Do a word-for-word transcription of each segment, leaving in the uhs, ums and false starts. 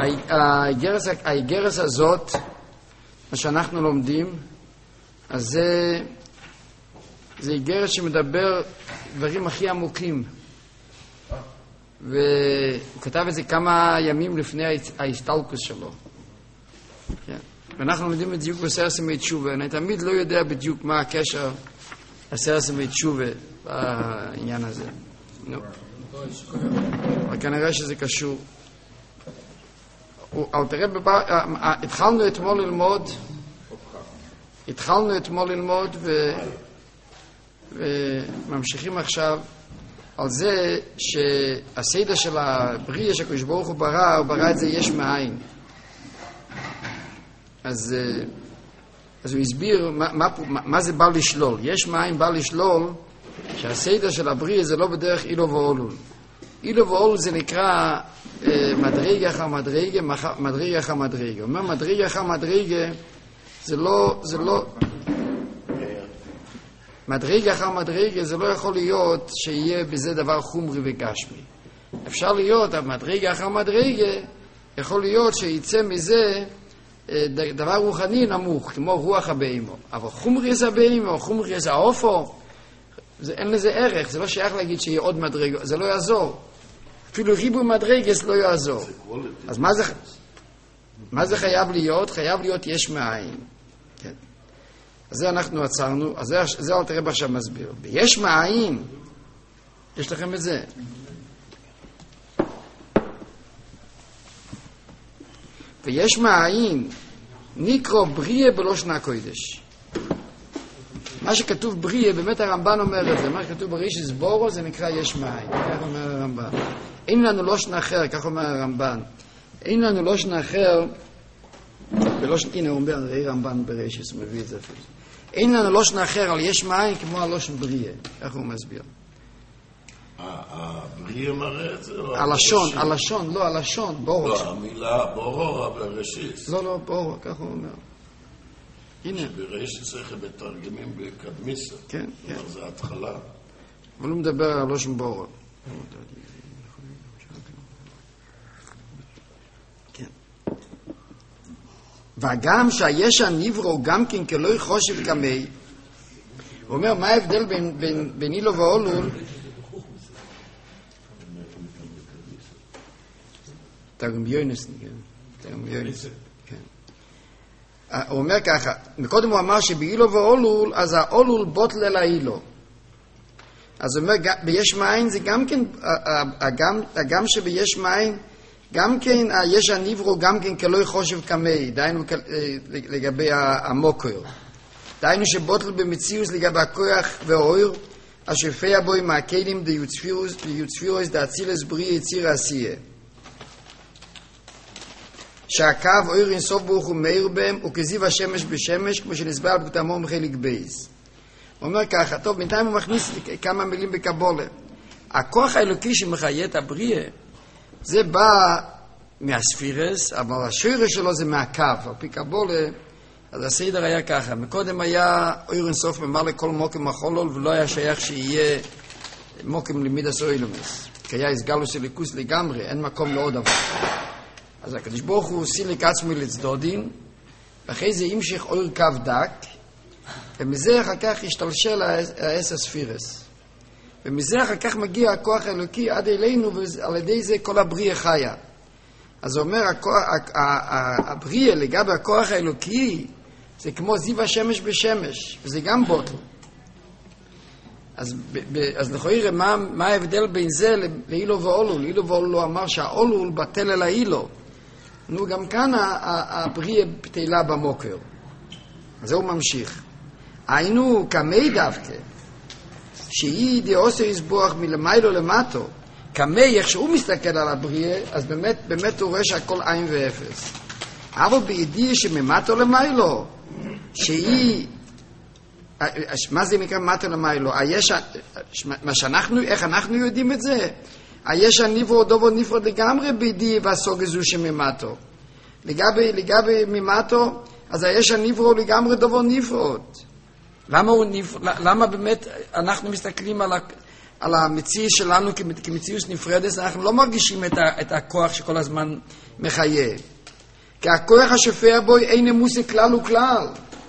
האיגרס, האיגרס הזאת, מה שאנחנו לומדים, אז זה, זה איגרס שמדבר דברים הכי עמוקים. והוא כתב את זה כמה ימים לפני ההסתלקות שלו. כן. ואנחנו לומדים את זה בדיוק בעשרת ימי תשובה. אני תמיד לא יודע בדיוק מה הקשר לעשרת ימי תשובה בעניין הזה. נו. אבל כנראה שזה קשור. אבל תראה, התחלנו אתמול ללמוד, התחלנו אתמול ללמוד וממשיכים עכשיו על זה שהסדר של הבריאה שהקדוש ברוך הוא ברא, הוא ברא את זה יש מאין. אז, אז הוא הסביר מה, מה, מה זה בא לשלול. יש מאין בא לשלול שהסדר של הבריאה זה לא בדרך אילו ואולול. אילו ואולול זה נקרא מדרגה אחר מדרגה, מדרגה אחר מדרגה. אומר מדרגה אחר מדרגה זה לא, זה לא, מדרגה אחר מדרגה זה לא יכול להיות שיהיה בזה דבר חומרי וגשמי. אפשר להיות, המדרגה אחר מדרגה יכול להיות שיצא מזה דבר רוחני נמוך, כמו רוח הבהמה. אבל חומריס הבהמה, חומריס האופו, זה, אין לזה ערך, זה לא שייך להגיד שיהיה עוד מדרגה, זה לא יעזור. אפילו ריבוי מדרגס לא יעזור. אז מה זה, מה זה חייב להיות? חייב להיות יש מאין. כן. אז זה אנחנו עצרנו, אז זה, זה אל תראה עכשיו מסביר. ויש מאין, יש לכם את זה. ויש מאין, נקרא בריאה בלושן הקודש. מה שכתוב בריאה, באמת הרמב"ן אומר את זה, מה שכתוב בראשית בורו זה נקרא יש מאין, כך אומר הרמב"ן. אין לנו לושן אחר, כך אומר הרמב"ן. אין לנו לושן אחר, בלושן, הנה הוא אומר, ראי רמב"ן בראשית, הוא מביא את זה אפילו. אין לנו לושן אחר על יש מאין כמו הלושן בריאה, כך הוא מסביר. הבריאה מראה את זה? הלשון, הלשון, לא, הלשון, בורו. לא, המילה בורו, בראשית. לא, לא, בורו, כך הוא אומר. הנה. שבראשית צריך בתרגמים בקדמיסה. כן, כן. זה ההתחלה. אבל הוא מדבר על הלושן בורו. כן. וגם שהיש הנברו גם כן כלא חושב כמי, הוא אומר, מה ההבדל בין, בין, בין אילו ואולול? תרגם יוינס, כן. תרגם יוינס, כן. הוא אומר ככה, מקודם הוא אמר שבאילו ואולול, אז האולול בוטל אל האילו. אז הוא אומר, ביש מאין זה גם כן, הגם שביש מאין, גם כן, יש הנברו גם כן כלא חושב כמי, דיינו לגבי המוקר. דיינו שבוטל במציאוס לגבי הכוח והאויר, אשר פיה בו עם הכלים דיוצפירוס דאצילס בריא יציר עשייה. שהקו אויר אינסוף ברוך הוא מאיר בהם, וכזיו השמש בשמש, כמו שנסבר בקטמו מחלק בייס. הוא אומר ככה, טוב, בינתיים הוא מכניס כמה מילים בקבולה. הכוח האלוקי שמחיה את הבריאה, זה בא מהספירס, אבל השורש שלו זה מהקו. על פי קבולה, אז הסדר היה ככה. מקודם היה אויר אינסוף ממלא כל מוקם החולול, ולא היה שייך שיהיה מוקם למידס אוילומס. כי היה הסגלוס אליקוס לגמרי, אין מקום לעוד דבר. אז הקדוש ברוך הוא סילק עצמי לצדודין, ואחרי זה המשיך אור קו דק, ומזה אחר כך השתלשל העשר ספירס. ומזה אחר כך מגיע הכוח האלוקי עד אלינו, ועל ידי זה כל הבריאה חיה. אז הוא אומר, הבריאה לגבי הכוח האלוקי, זה כמו זיו השמש בשמש, וזה גם בוטל. אז, אז לכאורה, מה, מה ההבדל בין זה לאילו ואולול? לאילו ואולול הוא אמר שהאולול בטל אל האילו. נו, גם כאן הבריאה בטלה במוקר. אז זה הוא ממשיך. היינו כמי דווקא, שהיא דעושה יסבוח מלמיילו למטו, כמי, איך שהוא מסתכל על הבריאה, אז באמת, באמת הוא רואה שהכל עין ואפס. אבל בידיעה שממטו למיילו, שהיא, מה זה נקרא מטו למיילו? היש, מה שאנחנו, איך אנחנו יודעים את זה? היש הנברו דובו נפרד לגמרי בידיעה והסוג הזו שממטו. לגבי, לגבי ממטו, אז היש הנברו לגמרי דובו נפרד. למה הוא נפרד? למה באמת אנחנו מסתכלים על, על המציאות שלנו כמציאות נפרדת, אנחנו לא מרגישים את, ה, את הכוח שכל הזמן מחיה. כי הכוח השופע בו אין אמוסי כלל וכלל.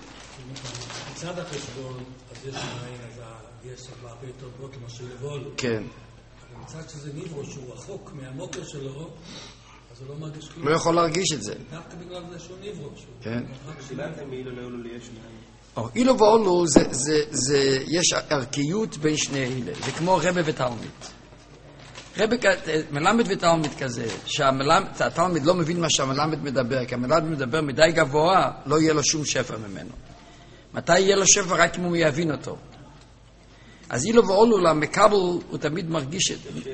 מצד החשבון, אז יש מעין, אז יש הרבה יותר בוט למה שהוא לבול. כן. אבל מצד שזה נברו שהוא רחוק מהמוקר שלו, אז הוא לא מרגיש כלום. לא יכול להרגיש את זה. דווקא בגלל זה שהוא נברו. כן. שילמתם מאילו לאולו ליש מעין. אילו ואולו, זה, זה, זה, יש ערכיות בין שני אלה. זה כמו רבי ותלמיד. רבי, מלמד ותלמיד כזה, שהתלמיד לא מבין מה שהמלמד מדבר, כי המלמד מדבר מדי גבוה, לא יהיה לו שום שפע ממנו. מתי יהיה לו שפע? רק אם הוא יבין אותו. אז אילו ואולו, למקבל, הוא תמיד מרגיש את זה.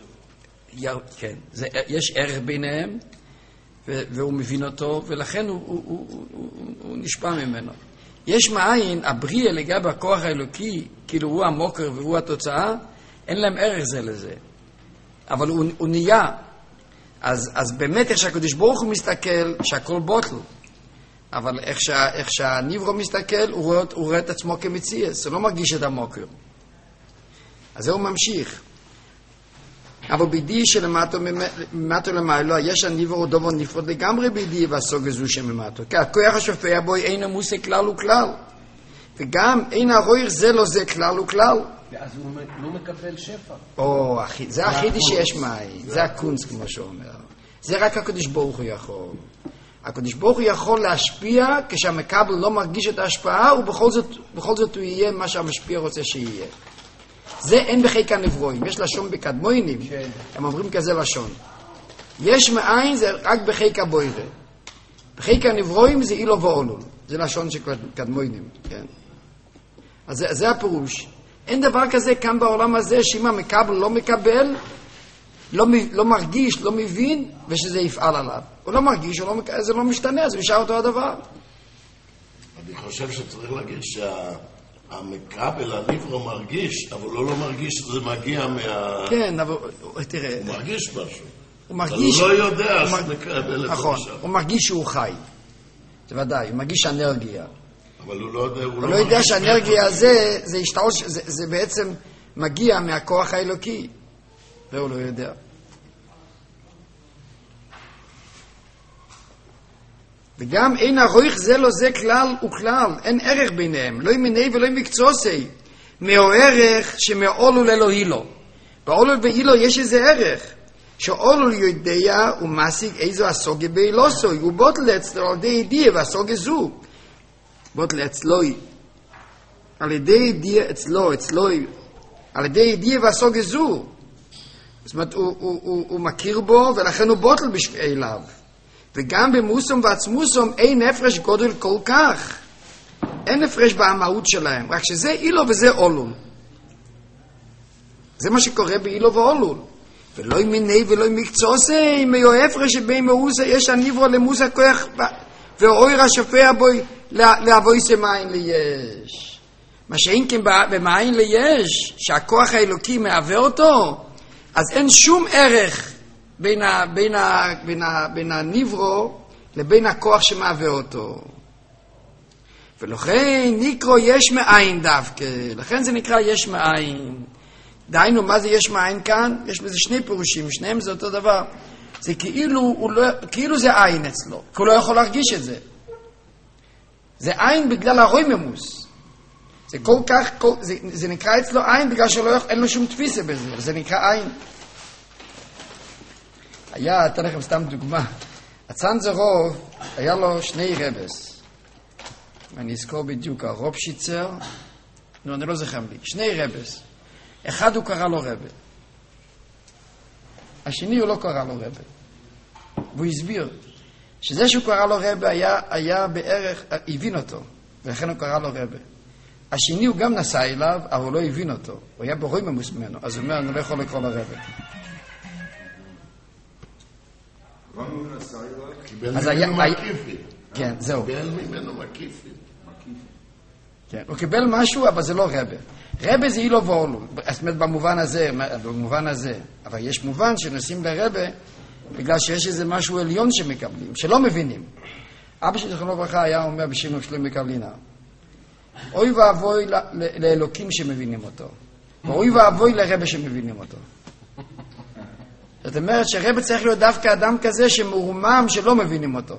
כן, זה, יש ערך ביניהם, והוא מבין אותו, ולכן הוא, הוא, הוא, הוא, הוא, הוא נשפע ממנו. יש מאין, הבריאה לגבי הכוח האלוקי, כאילו הוא המוקר והוא התוצאה, אין להם ערך זה לזה. אבל הוא, הוא נהיה. אז, אז באמת איך שהקדוש ברוך הוא מסתכל, שהכל בוטל. אבל איך, שה, איך שהניברו מסתכל, הוא רואה, הוא רואה את עצמו כמציאס, הוא לא מרגיש את המוקר. אז זה הוא ממשיך. אבל בידי שלמטו למעלו, יש הניברו דובו נפרד לגמרי בידי והסוג הזו שממטו. כי הכוח השופע בו אין המוסי כלל וכלל. וגם אין הרויר זה לא זה כלל וכלל. ואז הוא לא מקבל שפע. או, זה החידי שיש מים. זה הקונץ כמו שאומר. זה רק הקדוש ברוך הוא יכול. הקדוש ברוך הוא יכול להשפיע כשהמקבל לא מרגיש את ההשפעה, ובכל זאת, בכל זאת הוא יהיה מה שהמשפיע רוצה שיהיה. זה אין בחיק הנברואים. יש לשון בקדמוינים, הם אומרים כזה לשון. יש מאין זה רק בחיק הבוירה. בחיק הנברואים זה אילו ואולול. זה לשון של קדמוינים, כן. אז זה, זה הפירוש. אין דבר כזה כאן בעולם הזה שאם המקבל לא מקבל, לא, לא מרגיש, לא מבין, ושזה יפעל עליו. הוא לא מרגיש, הוא לא, זה לא משתנה, זה נשאר אותו הדבר. אני חושב שצריך להגיד שהמקבל, הניברו מרגיש, אבל הוא לא מרגיש שזה מגיע מה... כן, אבל תראה... הוא מרגיש משהו. הוא מרגיש... אבל הוא לא יודע שהוא מקבל את זה. נכון, הוא מרגיש שהוא חי. זה ודאי, הוא מרגיש אנרגיה. אבל הוא לא יודע... הוא לא יודע שהאנרגיה הזה, זה השתאות, זה בעצם מגיע מהכוח האלוקי. והוא לא יודע. וגם אין הרויך זה לא זה כלל וכלל, אין ערך ביניהם, לא ימיני ולא מקצוסי, מאו ערך שמאולו לאלוהילו. באולו באילו יש איזה ערך, שאולו יודע ומשיג איזו הסוגה באילוסוי, הוא בוטל אצלו על ידי ידיע והסוגה זו. בוטל אצלוי, על ידי ידיע אצלו, אצלוי, על ידי ידיע והסוגה זו. זאת אומרת, הוא, הוא, הוא, הוא מכיר בו, ולכן הוא בוטל בשביליו. וגם במוסום ועצמוסום אין הפרש גודל כל כך. אין הפרש במהות שלהם, רק שזה אילו וזה אולול. זה מה שקורה באילו ואולול. ולא מיני ולא מקצוסי, מאו הפרש שבין מאוסה, יש הניברו למוסה כוח, ואויר השופע בוי להבויסה מאין ליש. מה שאין כן במאין ליש, שהכוח האלוקי מהווה אותו, אז אין שום ערך בין, ה, בין, ה, בין, ה, בין הניברו לבין הכוח שמהווה אותו. ולכן נקרא יש מאין דווקא. לכן זה נקרא יש מאין. דהיינו, מה זה יש מאין כאן? יש בזה שני פירושים, שניהם זה אותו דבר. זה כאילו, לא, כאילו זה עין אצלו, כי הוא לא יכול להרגיש את זה. זה עין בגלל הרויממוס. זה כל כך, כל, זה, זה נקרא אצלו עין בגלל שאין לו שום תפיסה בזה, זה נקרא עין. היה, אתן לכם סתם דוגמה, הצנזרוב היה לו שני רבס, ואני אזכור בדיוק, הרוב שיצר, נו, אני לא זוכר לי, שני רבס, אחד הוא קרא לו רבה, השני הוא לא קרא לו רבה, והוא הסביר שזה שהוא קרא לו רבה היה, היה בערך, הבין אותו, ולכן הוא קרא לו רבה. השני הוא גם נסע אליו, אבל הוא לא הבין אותו, הוא היה ברוי ממוס ממנו, אז הוא אומר, אני לא יכול לקרוא לו רבה. קיבל ממנו מקיפי. כן, זהו. קיבל ממנו מקיפי. כן, הוא קיבל משהו, אבל זה לא רבה. רבה זה אילו ואולו. זאת אומרת, במובן הזה, במובן הזה. אבל יש מובן שנוסעים לרבה, בגלל שיש איזה משהו עליון שמקבלים, שלא מבינים. אבא שלי זכרונו לברכה היה אומר בשם שלום מקבלינה. אוי ואבוי לאלוקים שמבינים אותו. ואוי ואבוי לרבא שמבינים אותו. זאת אומרת שרבא צריך להיות דווקא אדם כזה שמורמם שלא מבינים אותו.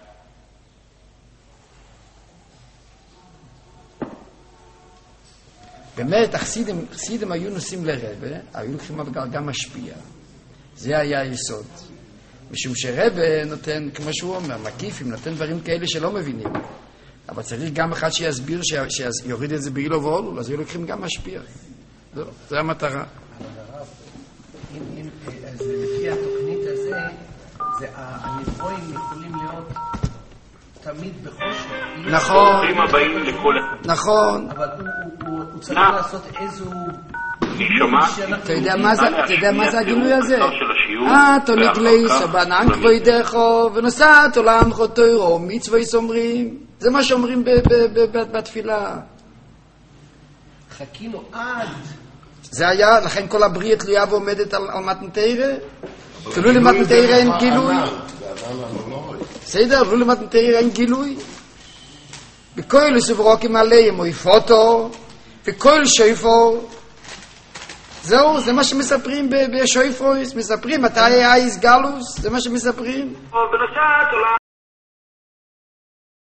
באמת, החסידים, החסידים היו נוסעים לרבא, היו לוקחים אבל גם משפיע. זה היה היסוד. משום שרבא נותן, כמו שהוא אומר, מקיפים, נותן דברים כאלה שלא מבינים. אבל צריך גם אחד שיסביר, שיוריד את זה באילו ואולו, אז היו לוקחים גם משפיע. זו, זו המטרה. לפי התוכנית הזה, הנברואים יכולים להיות תמיד בחושך. נכון. הבאים לכל... נכון. אבל הוא צריך לעשות איזו... אתה יודע מה זה הגילוי הזה? אה, תוניק לייסו, בנן כבוידךו, ונוסעת עולם חותוירו, מצווי סומרים. זה מה שאומרים בתפילה. חכינו עד. זה היה, לכן כל הבריא תלויה ועומדת על מתנתרא. תלוי למתנתרא אין גילוי. בסדר, תלוי למתנתרא אין גילוי. בכל סברוקים עליהם, או יפותו, וכל שויפור. זהו, זה מה שמספרים בשויפויס, מספרים מתי היה איס גלוס, זה מה שמספרים.